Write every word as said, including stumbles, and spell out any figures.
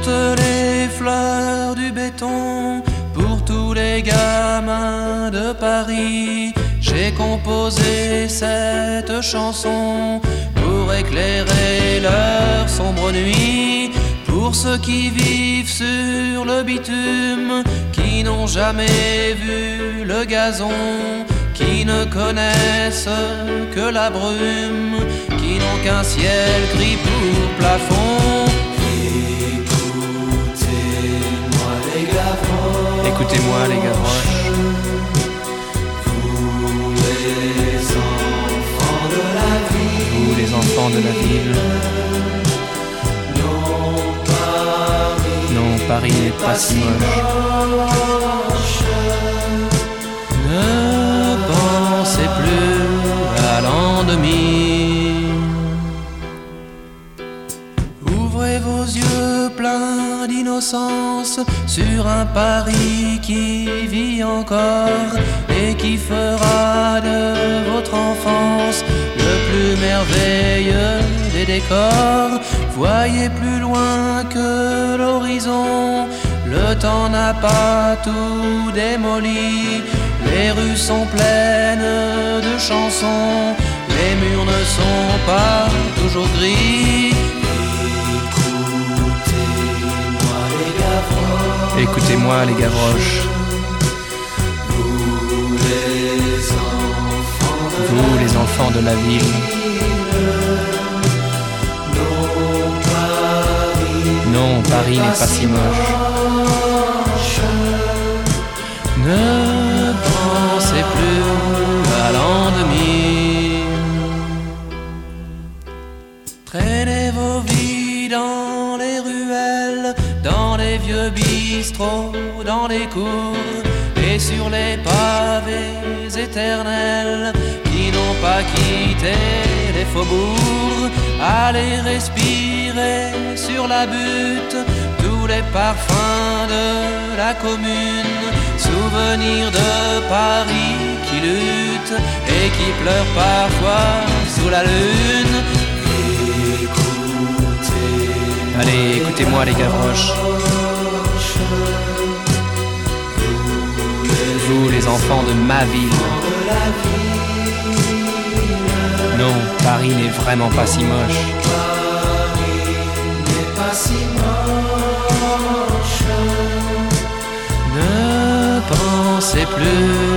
toutes les fleurs du béton, pour tous les gamins de Paris, j'ai composé cette chanson pour éclairer leur sombre nuit. Pour ceux qui vivent sur le bitume, qui n'ont jamais vu le gazon, qui ne connaissent que la brume, qui n'ont qu'un ciel gris pour plafond. Écoutez-moi les Gavroches, Écoutez-moi les Gavroches, vous les enfants de la ville, vous les enfants de la ville. Non, Paris n'est pas si moche. Ne pensez plus à l'an deux mille. Ouvrez vos yeux pleins d'innocence sur un Paris qui vit encore et qui fera de votre enfance le plus merveilleux des décors. Voyez plus loin que l'horizon, le temps n'a pas tout démoli. Les rues sont pleines de chansons, les murs ne sont pas toujours gris. Écoutez-moi les Gavroches, Écoutez-moi les Gavroches, vous les enfants de, vous la, les enfants de la ville. Non, Paris n'est pas si moche. Ne pensez plus à l'an deux mille. Traînez vos vies dans les ruelles, dans les vieux bistrots, dans les cours et sur les pavés éternels qui n'ont pas quitté les faubourgs. Allez respirer sur la butte tous les parfums de la commune, souvenirs de Paris qui lutte et qui pleure parfois sous la lune. Écoutez, Allez, écoutez-moi les Gavroches, vous les enfants de ma ville. Non, Paris n'est vraiment pas si moche. pas si moche. Ne pensez plus